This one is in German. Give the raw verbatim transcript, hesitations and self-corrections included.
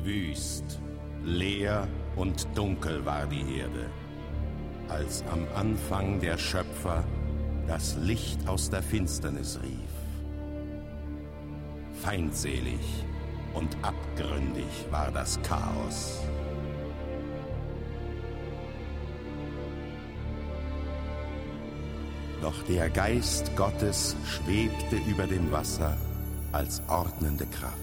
Wüst, leer und dunkel war die Erde, als am Anfang der Schöpfer das Licht aus der Finsternis rief. Feindselig und abgründig war das Chaos. Doch der Geist Gottes schwebte über dem Wasser als ordnende Kraft.